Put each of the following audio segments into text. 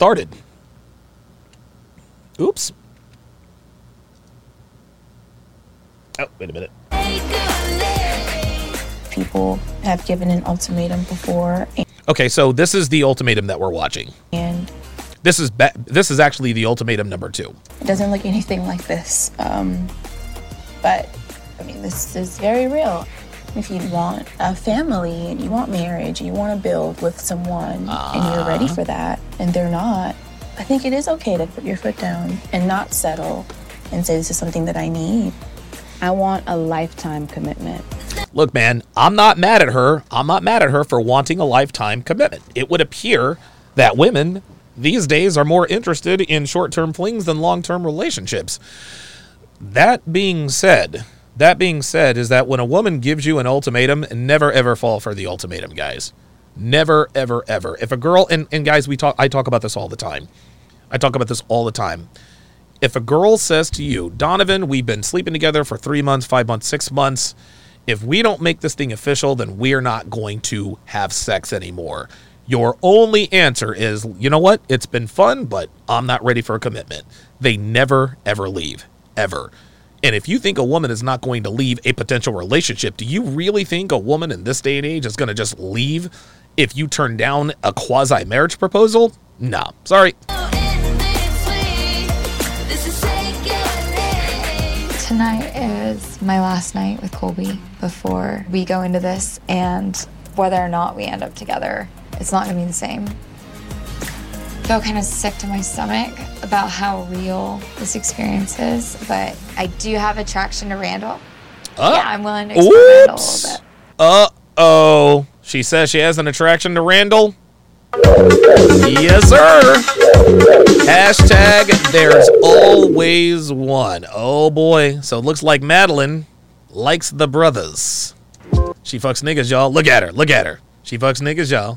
started. Oops. Oh, wait a minute. People have given an ultimatum before. Okay, so this is the ultimatum that we're watching. And this is actually the ultimatum number 2. it doesn't look anything like this. But, I mean, this is very real. If you want a family and you want marriage and you want to build with someone and you're ready for that and they're not, I think it is okay to put your foot down and not settle and say this is something that I need. I want a lifetime commitment. Look, man, I'm not mad at her. I'm not mad at her for wanting a lifetime commitment. It would appear that women these days are more interested in short-term flings than long-term relationships. That being said is that when a woman gives you an ultimatum, never ever fall for the ultimatum, guys. Never, ever, ever. If a girl, and guys, I talk about this all the time. If a girl says to you, Donovan, we've been sleeping together for 3 months, 5 months, 6 months. If we don't make this thing official, then we're not going to have sex anymore. Your only answer is, you know what? It's been fun, but I'm not ready for a commitment. They never, ever leave. Ever. And if you think a woman is not going to leave a potential relationship, do you really think a woman in this day and age is going to just leave if you turn down a quasi-marriage proposal? No. Sorry. Tonight is my last night with Colby before we go into this, and whether or not we end up together, it's not going to be the same. I feel kind of sick to my stomach about how real this experience is, but I do have attraction to Randall. Yeah, I'm willing to explore Randall a little bit. Uh-oh. She says she has an attraction to Randall? Yes, sir. Hashtag there's always one. Oh, boy. So it looks like Madeline likes the brothers. She fucks niggas, y'all. Look at her. Look at her. She fucks niggas, y'all.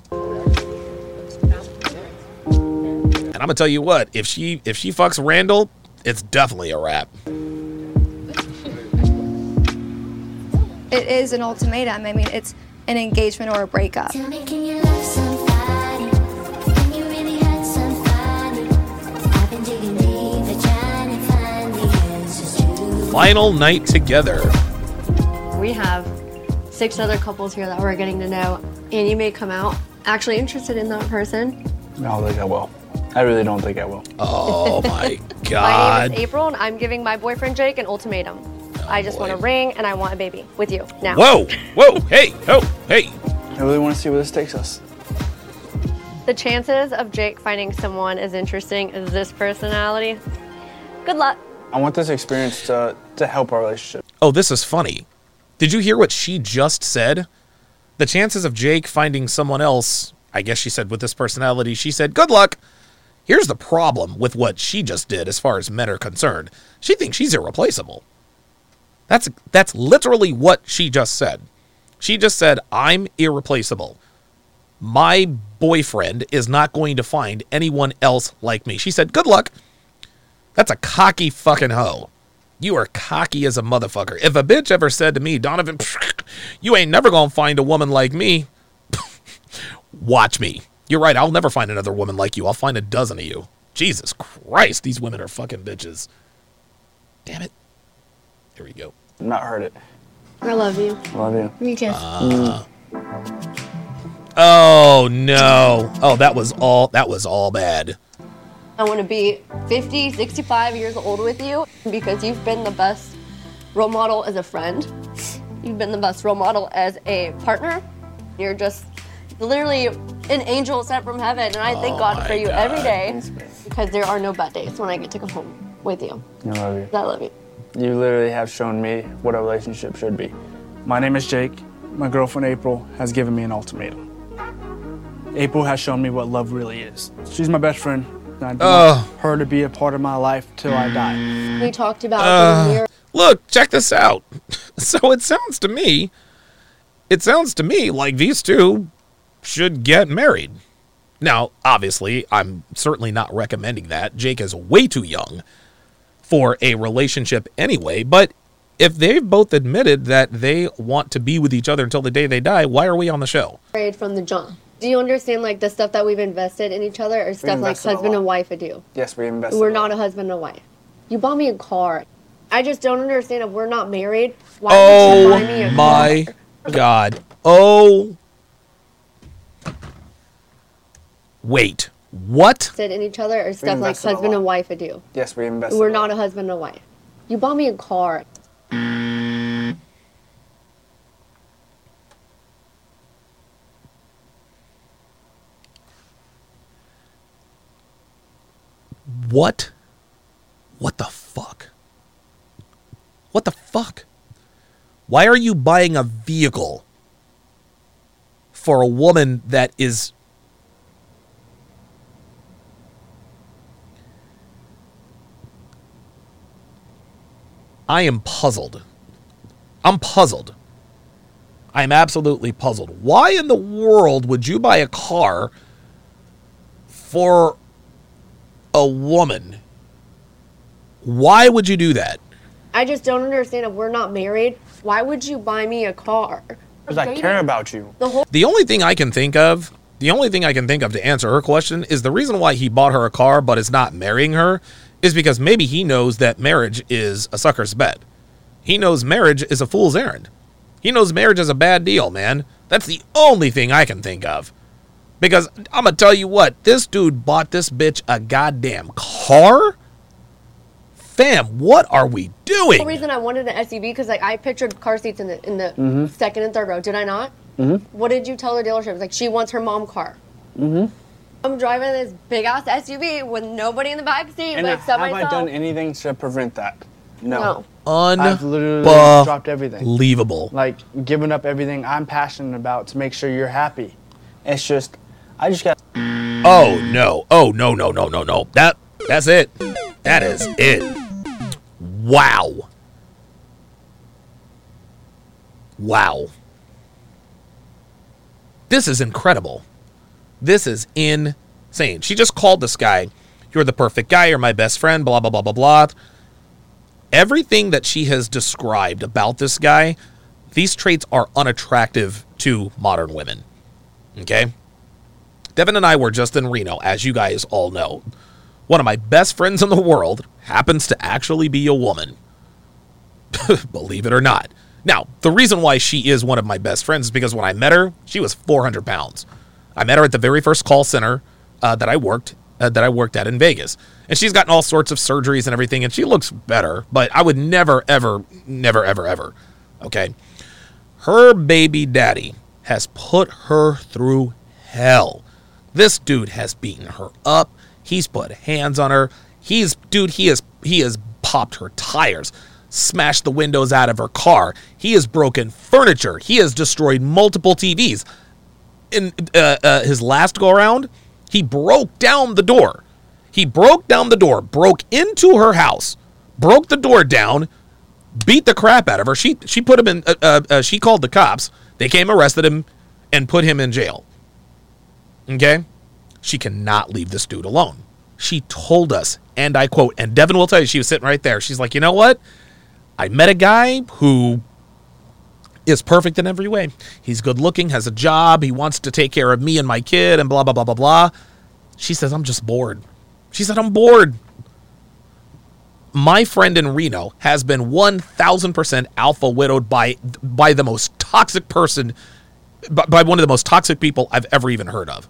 And I'm going to tell you what. If she fucks Randall, it's definitely a wrap. It is an ultimatum. I mean, it's an engagement or a breakup. Final night together. We have 6 other couples here that we're getting to know, and you may come out actually interested in that person. I don't think I will. I really don't think I will. Oh my God. My name is April, and I'm giving my boyfriend Jake an ultimatum. I just want a ring, and I want a baby with you now. Whoa, whoa, hey, oh, hey. I really want to see where this takes us. The chances of Jake finding someone as interesting as this personality, good luck. I want this experience to help our relationship. Oh, this is funny. Did you hear what she just said? The chances of Jake finding someone else, I guess she said with this personality, she said, good luck. Here's the problem with what she just did as far as men are concerned. She thinks she's irreplaceable. That's literally what she just said. She just said, I'm irreplaceable. My boyfriend is not going to find anyone else like me. She said, good luck. That's a cocky fucking hoe. You are cocky as a motherfucker. If a bitch ever said to me, Donovan, you ain't never gonna find a woman like me, watch me. You're right, I'll never find another woman like you. I'll find a dozen of you. Jesus Christ, these women are fucking bitches. Damn it. Here we go. Not heard it. I love you. Love you. Me too. Oh no. Oh, that was all bad. I want to be 50, 65 years old with you because you've been the best role model as a friend. You've been the best role model as a partner. You're just literally an angel sent from heaven, and I thank God for you every day because there are no bad days when I get to come home with you. I love you. I love you. You literally have shown me what a relationship should be. My name is Jake. My girlfriend April has given me an ultimatum. April has shown me what love really is. She's my best friend. I want her to be a part of my life till I die. We talked about look, check this out. So it sounds to me like these two should get married. Now, obviously, I'm certainly not recommending that. Jake is way too young for a relationship anyway, but if they've both admitted that they want to be with each other until the day they die, why are we on the show? From the jump. Do you understand, like, the stuff that we've invested in each other or stuff like invested a husband lot. and wife would do? Yes, we invested. We're a not lot. a husband and a wife. You bought me a car. I just don't understand if we're not married. Why would you buy me a Oh my car? God. Oh. Wait. What? Invested in each other or stuff like invested a husband lot. and wife would do. Yes, we invested. We're a not lot. a husband and a wife. You bought me a car. What? What the fuck? What the fuck? Why are you buying a vehicle for a woman that is... I am puzzled. I'm puzzled. I'm absolutely puzzled. Why in the world would you buy a car for a woman? Why would you do that? I just don't understand if we're not married. Why would you buy me a car? Because I care about you. The only thing I can think of to answer her question is the reason why he bought her a car but is not marrying her is because maybe he knows that marriage is a sucker's bet. He knows marriage is a fool's errand. He knows marriage is a bad deal, man. That's the only thing I can think of. Because I'm going to tell you what, this dude bought this bitch a goddamn car? Fam, what are we doing? The reason I wanted an SUV because like I pictured car seats in the second and third row. Did I not? Mm-hmm. What did you tell the dealership? Like she wants her mom car. Mm-hmm. I'm driving this big ass SUV with nobody in the back seat, And but except have myself. I done anything to prevent that? No. No. I've literally dropped everything. Unbelievable. Like giving up everything I'm passionate about to make sure you're happy. It's just, I just got. Oh no. Oh no. That's it. That is it. Wow. Wow. This is incredible. This is insane. She just called this guy, "You're the perfect guy, you're my best friend," blah, blah, blah, blah, blah. Everything that she has described about this guy, these traits are unattractive to modern women. Okay? Devin and I were just in Reno, as you guys all know. One of my best friends in the world happens to actually be a woman. Believe it or not. Now, the reason why she is one of my best friends is because when I met her, she was 400 pounds. I met her at the very first call center that I worked at in Vegas. And she's gotten all sorts of surgeries and everything, and she looks better, but I would never, ever, okay? Her baby daddy has put her through hell. This dude has beaten her up. He's put hands on her. He has popped her tires, smashed the windows out of her car. He has broken furniture. He has destroyed multiple TVs. In his last go around, he broke down the door. Broke into her house, broke the door down, beat the crap out of her. She put him in. She called the cops. They came, arrested him, and put him in jail. Okay? She cannot leave this dude alone. She told us, and I quote, and Devin will tell you, she was sitting right there. She's like, you know what? I met a guy who is perfect in every way. He's good looking, has a job, he wants to take care of me and my kid, and blah, blah, blah, blah, blah. She says, I'm just bored. She said, I'm bored. My friend in Reno has been 1,000% alpha widowed by the most toxic person, by one of the most toxic people I've ever even heard of.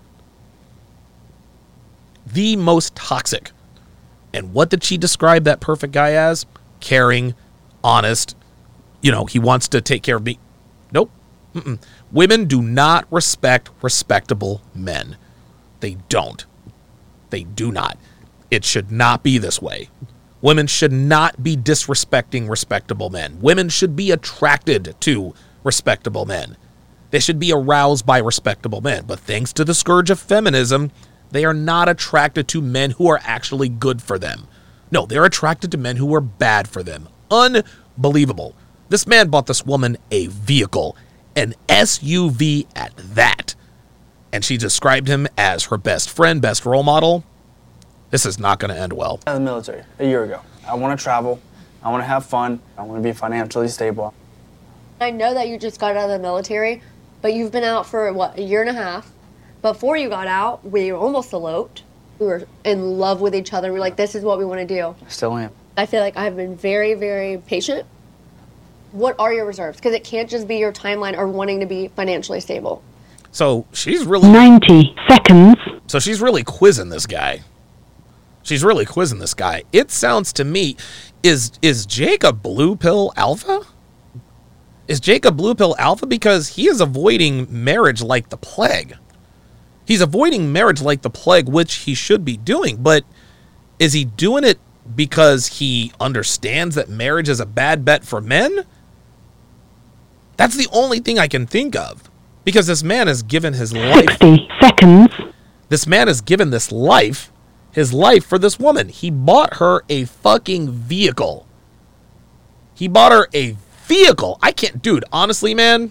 The most toxic. And what did she describe that perfect guy as? Caring, honest, he wants to take care of me. Nope. Mm-mm. Women do not respect respectable men. They don't. They do not. It should not be this way. Women should not be disrespecting respectable men. Women should be attracted to respectable men. They should be aroused by respectable men. But thanks to the scourge of feminism, they are not attracted to men who are actually good for them. No, they're attracted to men who are bad for them. Unbelievable. This man bought this woman a vehicle, an SUV at that. And she described him as her best friend, best role model. This is not going to end well. Out of the military a year ago. I want to travel. I want to have fun. I want to be financially stable. I know that you just got out of the military, but you've been out for, what, a year and a half? before you got out, we almost eloped. We were in love with each other. We're like, this is what we want to do. Still am. I feel like I've been very, very patient. What are your reserves? Because it can't just be your timeline or wanting to be financially stable. So she's really 90 seconds. So she's really quizzing this guy. She's really quizzing this guy. It sounds to me, is Jake a blue pill alpha? Is Jake a blue pill alpha? Because he is avoiding marriage like the plague. He's avoiding marriage like the plague, which he should be doing. But is he doing it because he understands that marriage is a bad bet for men? That's the only thing I can think of. Because this man has given his life. 60 seconds. This man has given his life for this woman. He bought her a fucking vehicle. He bought her a vehicle. I can't, dude, honestly, man.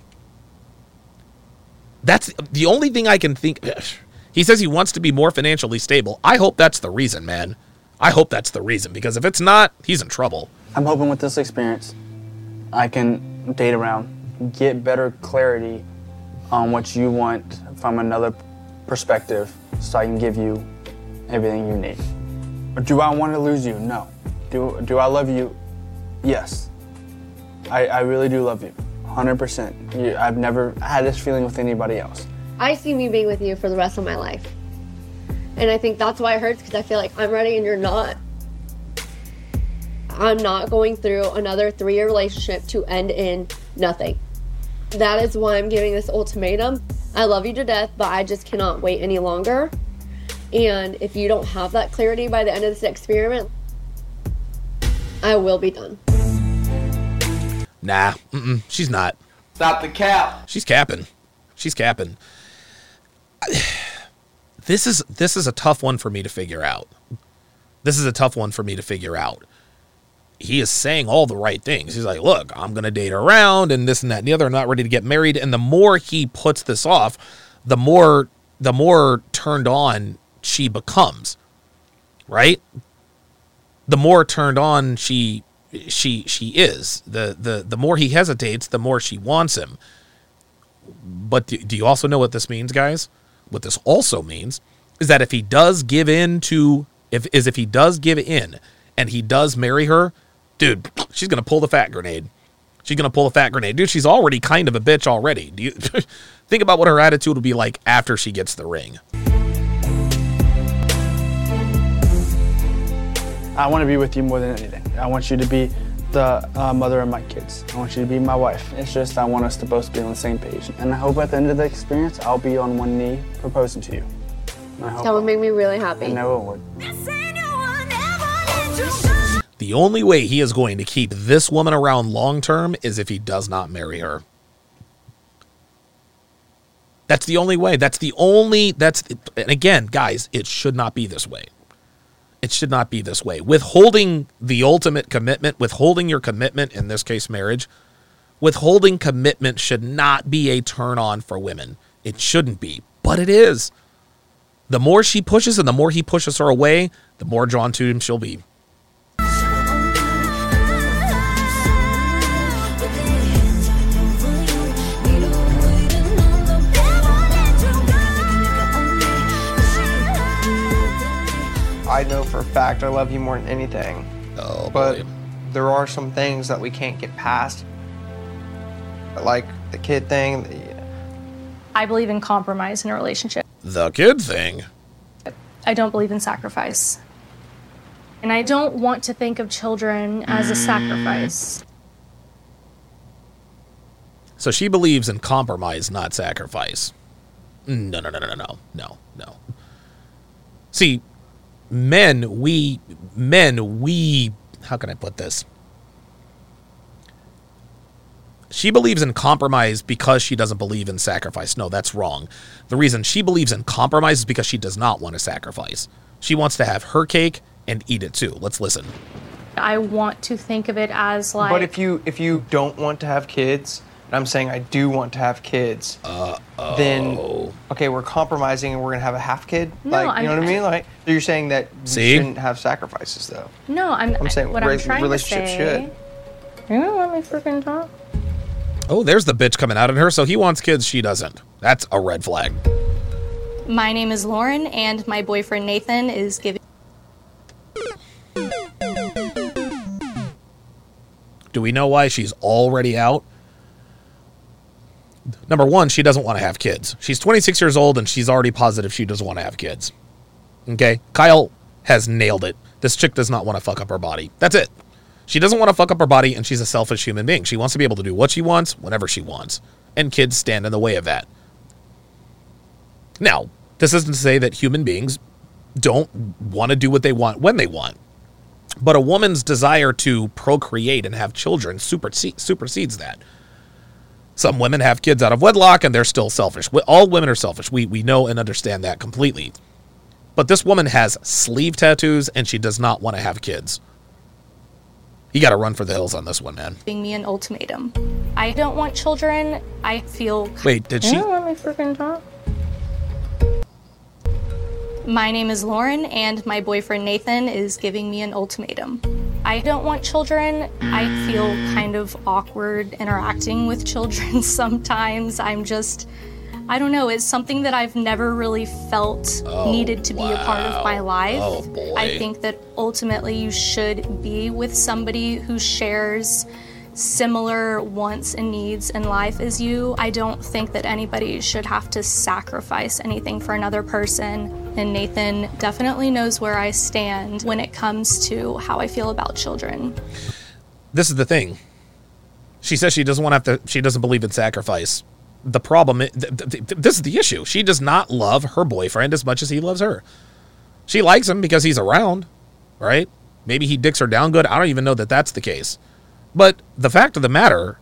That's the only thing I can think. He says he wants to be more financially stable. I hope that's the reason, man. I hope that's the reason, because if it's not, he's in trouble. I'm hoping with this experience, I can date around, get better clarity on what you want from another perspective, so I can give you everything you need. But do I want to lose you? No. Do I love you? Yes. I really do love you, 100%. I've never had this feeling with anybody else. I see me being with you for the rest of my life. And I think that's why it hurts, because I feel like I'm ready and you're not. I'm not going through another 3-year relationship to end in nothing. That is why I'm giving this ultimatum. I love you to death, but I just cannot wait any longer. And if you don't have that clarity by the end of this experiment, I will be done. Nah, she's not. Stop the cap. She's capping. She's capping. This is a tough one for me to figure out. This is a tough one for me to figure out. He is saying all the right things. He's like, look, I'm going to date around and this and that and the other. I'm not ready to get married. And the more he puts this off, the more turned on she becomes, right? The more turned on she is. The more he hesitates, the more she wants him. But do you also know what this means, guys? What this also means is that if he does give in and he does marry her, dude, she's going to pull the fat grenade. She's going to pull the fat grenade. Dude, she's already kind of a bitch already. Do you think about what her attitude will be like after she gets the ring? I want to be with you more than anything. I want you to be the mother of my kids. I want you to be my wife. It's just I want us to both be on the same page. And I hope at the end of the experience, I'll be on one knee proposing to you. That would make me really happy. I know it would. The only way he is going to keep this woman around long term is if he does not marry her. That's the only way. And again, guys, it should not be this way. It should not be this way. Withholding the ultimate commitment, withholding your commitment, in this case marriage, withholding commitment should not be a turn on for women. It shouldn't be, but it is. The more she pushes and the more he pushes her away, the more drawn to him she'll be. I know for a fact I love you more than anything. Oh, but boy. there are some things that we can't get past. Like the kid thing. I believe in compromise in a relationship. The kid thing. I don't believe in sacrifice. And I don't want to think of children as a sacrifice. So she believes in compromise, not sacrifice. No. See, men, we, how can I put this? She believes in compromise because she doesn't believe in sacrifice. No, that's wrong. The reason she believes in compromise is because she does not want to sacrifice. She wants to have her cake and eat it too. Let's listen. I want to think of it as like... But if you don't want to have kids, and I'm saying I do want to have kids, then, okay, we're compromising and we're going to have a half kid? No, you know what I mean? Like, you're saying that we shouldn't have sacrifices, though. No, I'm saying what I'm trying relationships to say... should. You don't let me freaking talk. Oh, there's the bitch coming out in her. So he wants kids, she doesn't. That's a red flag. My name is Lauren, and my boyfriend Nathan is giving. Do we know why she's already out? Number one, she doesn't want to have kids. She's 26 years old, and she's already positive she doesn't want to have kids. Okay? Kyle has nailed it. This chick does not want to fuck up her body. That's it. She doesn't want to fuck up her body, and she's a selfish human being. She wants to be able to do what she wants, whenever she wants. And kids stand in the way of that. Now, this isn't to say that human beings don't want to do what they want when they want. But a woman's desire to procreate and have children supersedes that. Some women have kids out of wedlock and they're still selfish. All women are selfish. We know and understand that completely. But this woman has sleeve tattoos and she does not want to have kids. You got to run for the hills on this one, man. Giving me an ultimatum. I don't want children. I feel. Wait, did she? Let me freaking talk. My name is Lauren, and my boyfriend Nathan is giving me an ultimatum. I don't want children. I feel kind of awkward interacting with children sometimes. I don't know, it's something that I've never really felt needed to be a part of my life. Oh, boy. I think that ultimately you should be with somebody who shares similar wants and needs in life as you. I don't think that anybody should have to sacrifice anything for another person. And Nathan definitely knows where I stand when it comes to how I feel about children. This is the thing. She says she doesn't want to have to, she doesn't believe in sacrifice. The problem, this is the issue. She does not love her boyfriend as much as he loves her. She likes him because he's around, right? Maybe he dicks her down good. I don't even know that that's the case. But the fact of the matter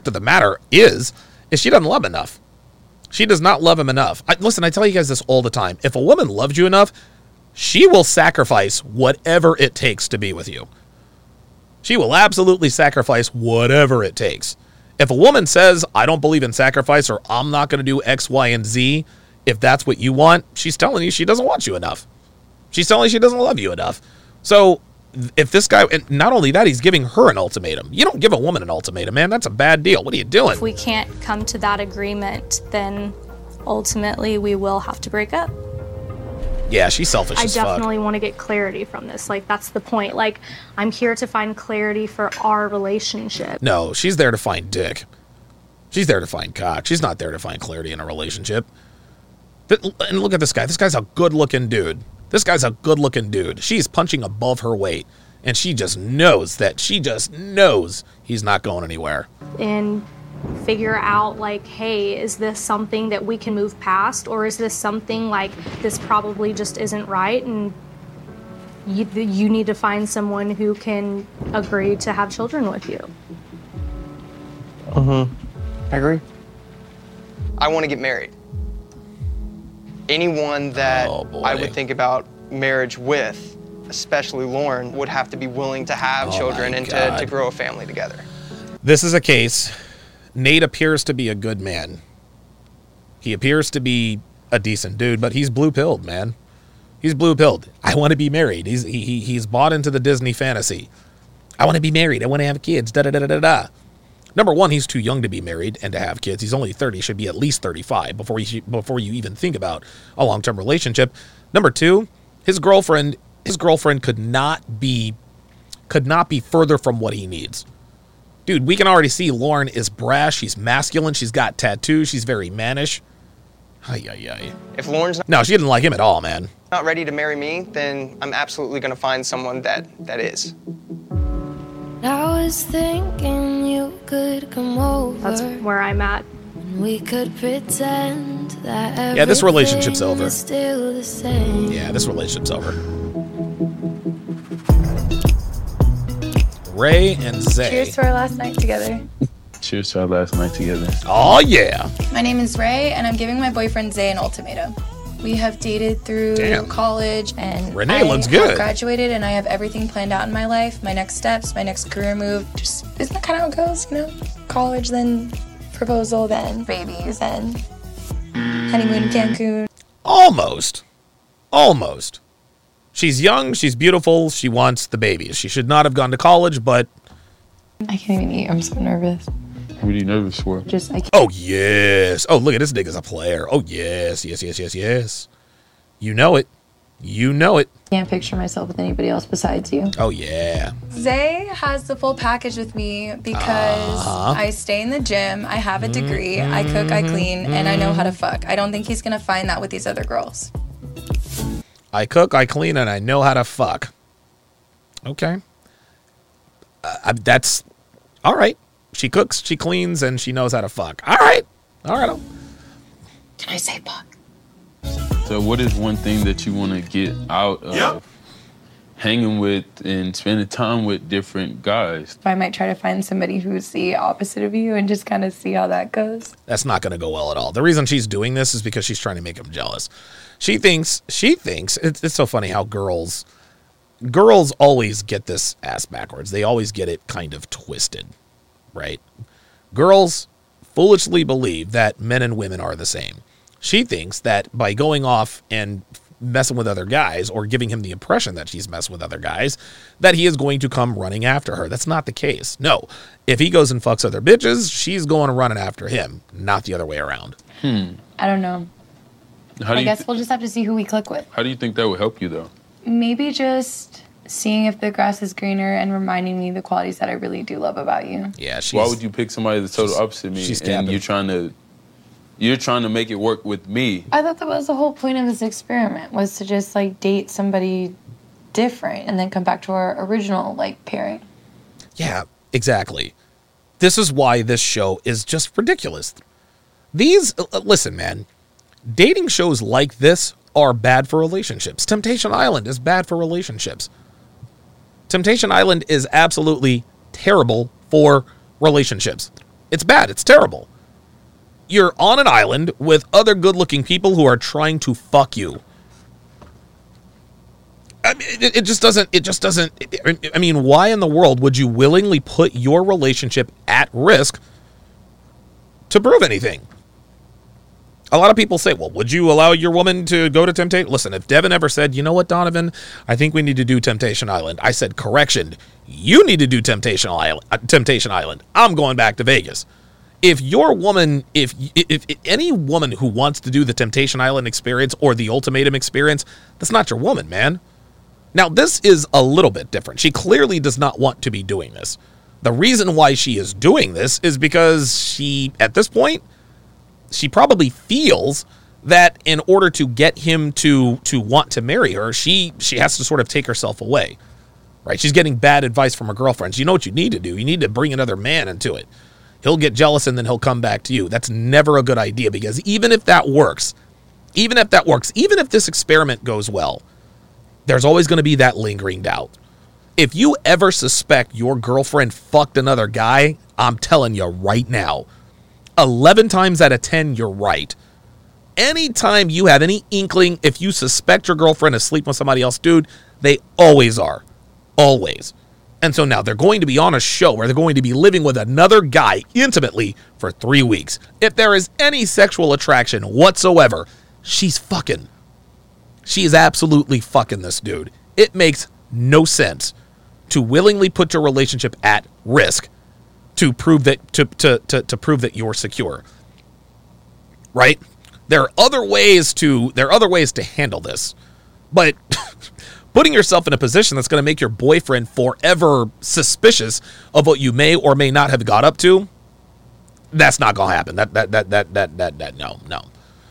is she doesn't love him enough. She does not love him enough. Listen, I tell you guys this all the time. If a woman loves you enough, she will sacrifice whatever it takes to be with you. She will absolutely sacrifice whatever it takes. If a woman says, I don't believe in sacrifice, or I'm not going to do X, Y, and Z, if that's what you want, she's telling you she doesn't want you enough. She's telling you she doesn't love you enough. So if this guy, and not only that, he's giving her an ultimatum. You don't give a woman an ultimatum, man. That's a bad deal. What are you doing? If we can't come to that agreement, then ultimately we will have to break up. Yeah, she's selfish as fuck. I definitely want to get clarity from this. Like, that's the point. Like, I'm here to find clarity for our relationship. No, she's there to find dick. She's there to find cock. She's not there to find clarity in a relationship. And look at this guy. This guy's a good-looking dude. She's punching above her weight. And she just knows he's not going anywhere. And figure out, like, hey, is this something that we can move past? Or is this something like this probably just isn't right? And you need to find someone who can agree to have children with you. I agree. I want to get married. Anyone that I would think about marriage with, especially Lauren, would have to be willing to have children and to grow a family together. This is a case. Nate appears to be a good man. He appears to be a decent dude, but he's blue-pilled, man. He's blue-pilled. I want to be married. He's bought into the Disney fantasy. I want to be married. I want to have kids. Da-da-da-da-da-da. Number one, he's too young to be married and to have kids. He's only 30. He should be at least 35 before you even think about a long-term relationship. Number two, his girlfriend could not be further from what he needs. Dude, we can already see Lauren is brash. She's masculine. She's got tattoos. She's very mannish. If Lauren's no, she didn't like him at all, man. Not ready to marry me, then I'm absolutely going to find someone that is. I was thinking you could come over. That's where I'm at. We could pretend that yeah, this relationship's over. is still the same. Yeah, this relationship's over. Ray and Zay. Cheers to our last night together. Cheers to our last night together. Oh, yeah. My name is Ray, and I'm giving my boyfriend Zay an ultimatum. We have dated through college, and Renee looks good. Have graduated, and I have everything planned out in my life, my next steps, my next career move. Just isn't that kind of how it goes, you know? College, then proposal, then babies, then honeymoon in Cancun. Almost. She's young, she's beautiful, she wants the babies. She should not have gone to college, but I can't even eat. I'm so nervous. What are you nervous for? Just I can't. Oh, yes. Oh, look at this nigga's a player. Oh, yes, yes, yes, yes, yes. You know it. You know it. Can't picture myself with anybody else besides you. Oh, yeah. Zay has the full package with me because I stay in the gym, I have a degree, I cook, I clean, and I know how to fuck. I don't think he's gonna find that with these other girls. I cook, I clean, and I know how to fuck. Okay. That's all right. She cooks, she cleans, and she knows how to fuck. All right. All right. Did I say fuck? So what is one thing that you want to get out of hanging with and spending time with different guys? I might try to find somebody who's the opposite of you and just kind of see how that goes. That's not going to go well at all. The reason she's doing this is because she's trying to make him jealous. She thinks it's so funny how girls always get this ass backwards. They always get it kind of twisted, right? Girls foolishly believe that men and women are the same. She thinks that by going off and messing with other guys or giving him the impression that she's messing with other guys, that he is going to come running after her. That's not the case. No. If he goes and fucks other bitches, she's going running after him, not the other way around. I don't know. I guess we'll just have to see who we click with. How do you think that would help you, though? Maybe just seeing if the grass is greener and reminding me the qualities that I really do love about you. Yeah, why would you pick somebody that's total opposite of me and you're trying to make it work with me? I thought that was the whole point of this experiment, was to just like date somebody different and then come back to our original like pairing. Yeah, exactly. This is why this show is just ridiculous. Listen, man, dating shows like this are bad for relationships. Temptation Island is bad for relationships. Temptation Island is absolutely terrible for relationships. It's bad. It's terrible. You're on an island with other good-looking people who are trying to fuck you. I mean, it just doesn't. I mean, why in the world would you willingly put your relationship at risk to prove anything? A lot of people say, well, would you allow your woman to go to Temptation? Listen, if Devin ever said, you know what, Donovan, I think we need to do Temptation Island. I said, correction, you need to do Temptation Island. I'm going back to Vegas. If your woman, if any woman who wants to do the Temptation Island experience or the Ultimatum experience, that's not your woman, man. Now, this is a little bit different. She clearly does not want to be doing this. The reason why she is doing this is because she, at this point, she probably feels that in order to get him to want to marry her, she has to sort of take herself away, right? She's getting bad advice from her girlfriends. You know what you need to do? You need to bring another man into it. He'll get jealous and then he'll come back to you. That's never a good idea, because even if that works, even if this experiment goes well, there's always going to be that lingering doubt. If you ever suspect your girlfriend fucked another guy, I'm telling you right now, 11 times out of 10, you're right. Anytime you have any inkling, if you suspect your girlfriend is sleeping with somebody else, dude, they always are. Always. And so now they're going to be on a show where they're going to be living with another guy intimately for 3 weeks. If there is any sexual attraction whatsoever, she's fucking. She is absolutely fucking this dude. It makes no sense to willingly put your relationship at risk to prove that to prove that you're secure. Right? There are other ways to handle this. But putting yourself in a position that's going to make your boyfriend forever suspicious of what you may or may not have got up to, that's not going to happen. No.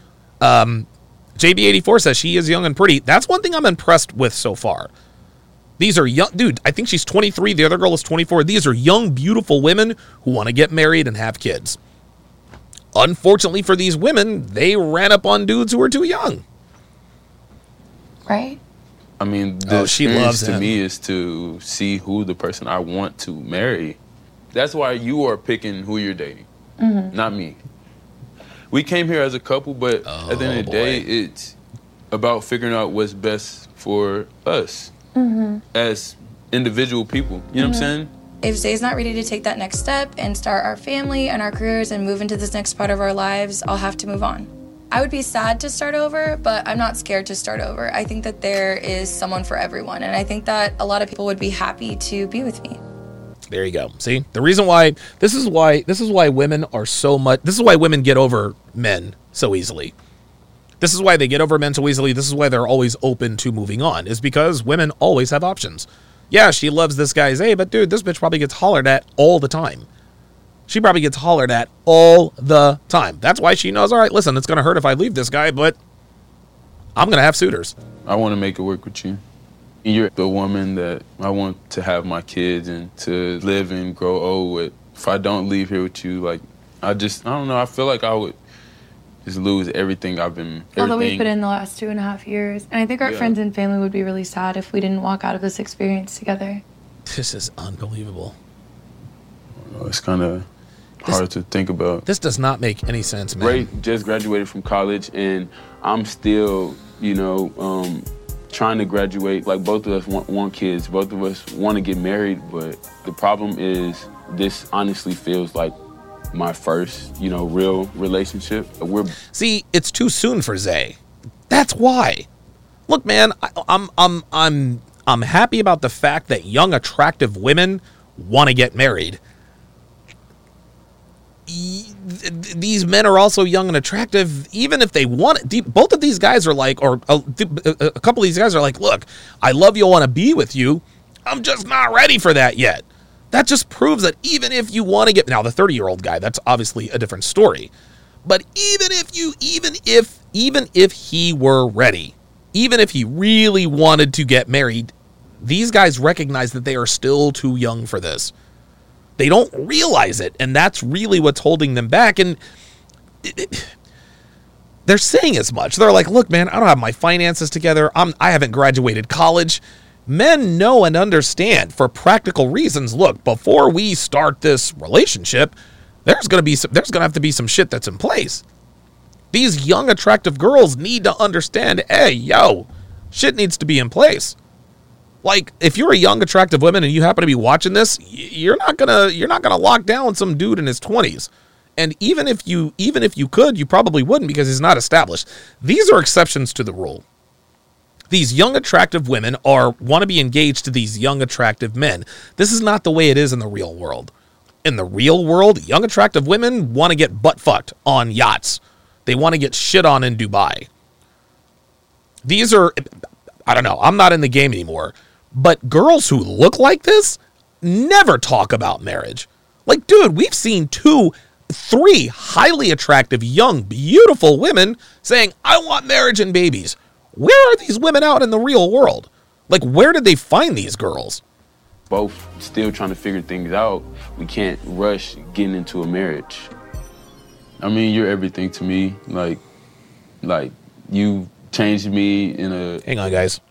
JB84 says she is young and pretty. That's one thing I'm impressed with so far. These are young, dude, I think she's 23. The other girl is 24. These are young, beautiful women who want to get married and have kids. Unfortunately for these women, they ran up on dudes who are too young. Right? I mean, the she loves experience to me is to see who the person I want to marry. That's why you are picking who you're dating, not me. We came here as a couple, but at the end of the day, it's about figuring out what's best for us as individual people. You know what I'm saying? If Zay's not ready to take that next step and start our family and our careers and move into this next part of our lives, I'll have to move on. I would be sad to start over, but I'm not scared to start over. I think that there is someone for everyone, and I think that a lot of people would be happy to be with me. There you go. See, the reason why this is why women are so much. This is why women get over men so easily. This is why they get over men so easily. This is why they're always open to moving on. Is because women always have options. Yeah, she loves this guy's A, but dude, this bitch probably gets hollered at all the time. She probably gets hollered at all the time. That's why she knows. All right, listen, it's gonna hurt if I leave this guy, but I'm gonna have suitors. I want to make it work with you. You're the woman that I want to have my kids and to live and grow old with. If I don't leave here with you, like, I don't know, I feel like I would just lose everything I've been, Although we put in the last 2.5 years. And I think our friends and family would be really sad if we didn't walk out of this experience together. This is unbelievable. It's kind of hard to think about. This does not make any sense, man. Ray just graduated from college, and I'm still, trying to graduate. Like, both of us want kids. Both of us want to get married, but the problem is this honestly feels like my first, real relationship. See, it's too soon for Zay. That's why. Look, man, I'm happy about the fact that young, attractive women want to get married. These men are also young and attractive, even if they want it. Both of these guys are like, or a couple of these guys are like, look, I love you, I want to be with you. I'm just not ready for that yet. That just proves that even if you want to get, now the 30-year-old guy, that's obviously a different story. But even if he were ready, even if he really wanted to get married, these guys recognize that they are still too young for this. They don't realize it, and that's really what's holding them back. And they're saying as much. They're like, look, man, I don't have my finances together. I haven't graduated college. Men know and understand for practical reasons. Look, before we start this relationship, there's going to have to be some shit that's in place. These young, attractive girls need to understand, hey, yo, shit needs to be in place. Like, if you're a young, attractive woman and you happen to be watching this, you're not gonna lock down some dude in his 20s. And even if you could, you probably wouldn't, because he's not established. These are exceptions to the rule. These young, attractive women want to be engaged to these young, attractive men. This is not the way it is in the real world. In the real world, young, attractive women want to get butt fucked on yachts. They want to get shit on in Dubai. These are, I don't know, I'm not in the game anymore. But girls who look like this never talk about marriage. Like, dude, we've seen 2, 3 highly attractive, young, beautiful women saying, I want marriage and babies. Where are these women out in the real world? Like, where did they find these girls? Both still trying to figure things out. We can't rush getting into a marriage. I mean, you're everything to me. Like you changed me in a... Hang on, guys.